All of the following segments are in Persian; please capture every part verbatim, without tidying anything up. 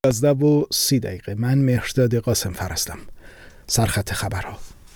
یازده و سی دقیقه. من مهرداد قاسم فرستم. سرخط خبرها.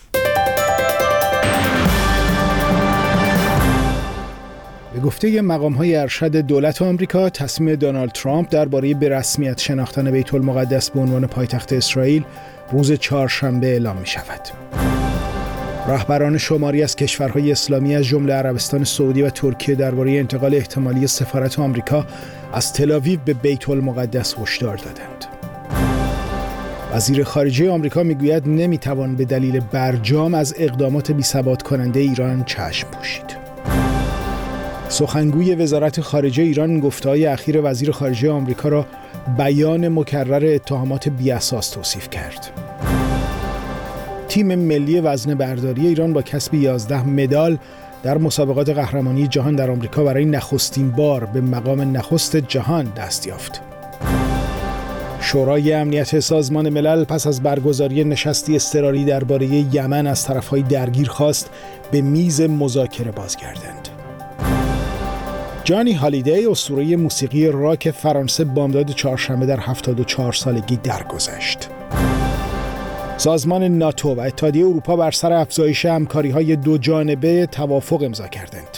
به گفته مقام‌های ارشد دولت آمریکا، تصمیم دونالد ترامپ درباره به رسمیت شناختن بیت المقدس به عنوان پایتخت اسرائیل روز چهارشنبه اعلام می‌شود. رهبران شماری از کشورهای اسلامی از جمله عربستان سعودی و ترکیه درباره انتقال احتمالی سفارت آمریکا از تل‌آویو به بیت المقدس هشدار دادند. وزیر خارجه آمریکا میگوید نمیتوان به دلیل برجام از اقدامات بی‌ثبات کننده ایران چشم پوشید. سخنگوی وزارت خارجه ایران گفته‌های اخیر وزیر خارجه آمریکا را بیان مکرر اتهامات بی‌اساس توصیف کرد. تیم ملی وزنه‌برداری ایران با کسب یازده مدال در مسابقات قهرمانی جهان در آمریکا برای نخستین بار به مقام نخست جهان دست یافت. شورای امنیت سازمان ملل پس از برگزاری نشستی اضطراری درباره یمن از طرف‌های درگیر خواست به میز مذاکره بازگردند. جانی هالیدی، اسطوره موسیقی راک فرانسه، بامداد چهارشنبه در هفتاد و چهار سالگی درگذشت. سازمان ناتو و اتحادیه اروپا بر سر افزایش همکاری‌های دو جانبه توافق امضا کردند.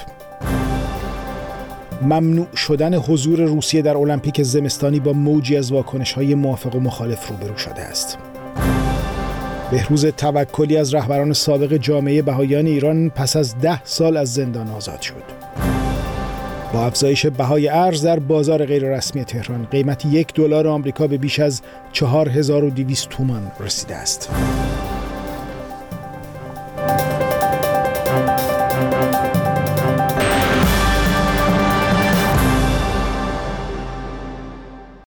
ممنوع شدن حضور روسیه در المپیک زمستانی با موجی از واکنش‌های موافق و مخالف روبرو شده است. بهروز توکلی از رهبران سابق جامعه بهائیان ایران پس از ده سال از زندان آزاد شد. با افزایش بهای ارز در بازار غیررسمی تهران، قیمت یک دلار آمریکا به بیش از چهار هزار و دویست تومان رسیده است.